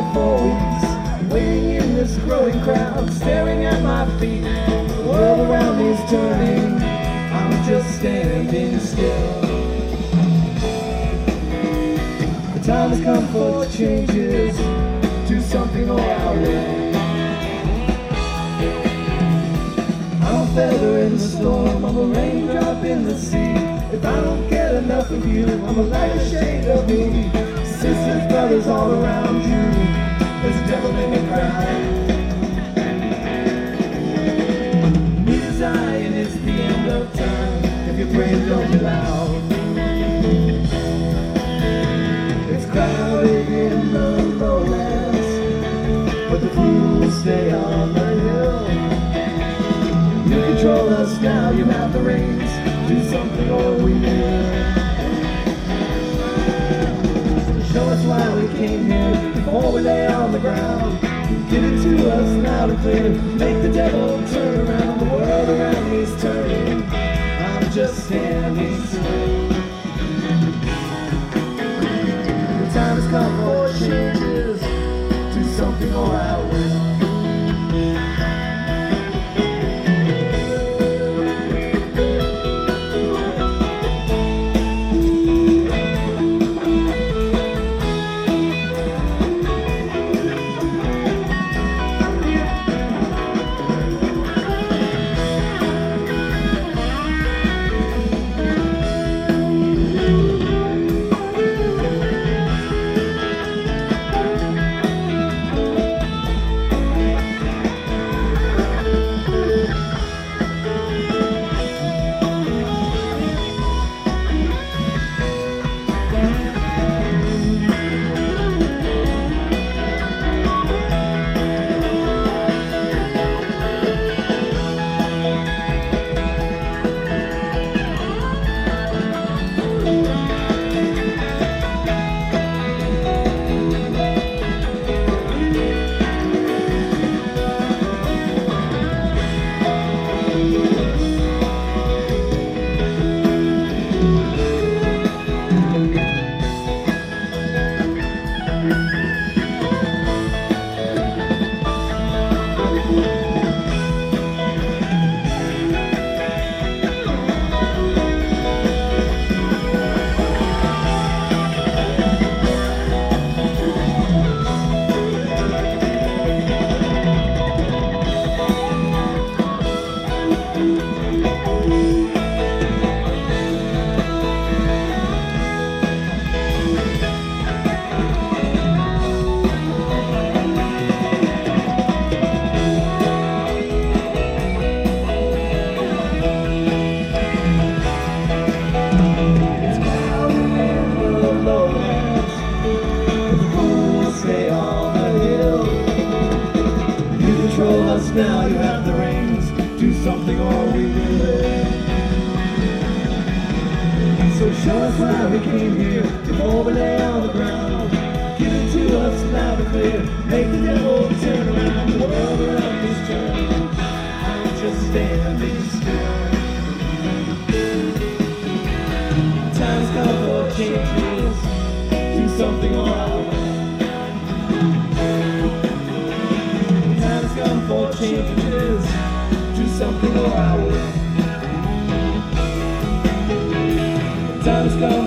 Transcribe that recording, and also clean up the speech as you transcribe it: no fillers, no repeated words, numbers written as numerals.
4 weeks, waiting in this growing crowd, staring at my feet. The world around me is turning, I'm just standing still. The time has come for changes, do something or I will. I'm a feather in the storm, I'm a raindrop in the sea. If I don't get enough of you, I'm a lighter shade of me. Sisters, brothers all around you, there's a devil in the crowd. Neither Zion, it's the end of time, if you're praying don't be loud. It's crowded in the lowlands, but the fools stay on the hill. You control us now, you have the reins, do something or we will. Show us why we came here before we lay on the ground. Give it to us loud and clear, make the devil turn around. The world around me is turning, I'm just standing still. The time has come for changes, do something or I will. Now you have the reins, do something or we will. So show us why we came here, before we lay on the ground. Give it to us loud and clear, make the devil turn around. The world around is turning, I'm just standing still. Time's come for changes, do something or I will. Come for changes, do something or I will. Time's come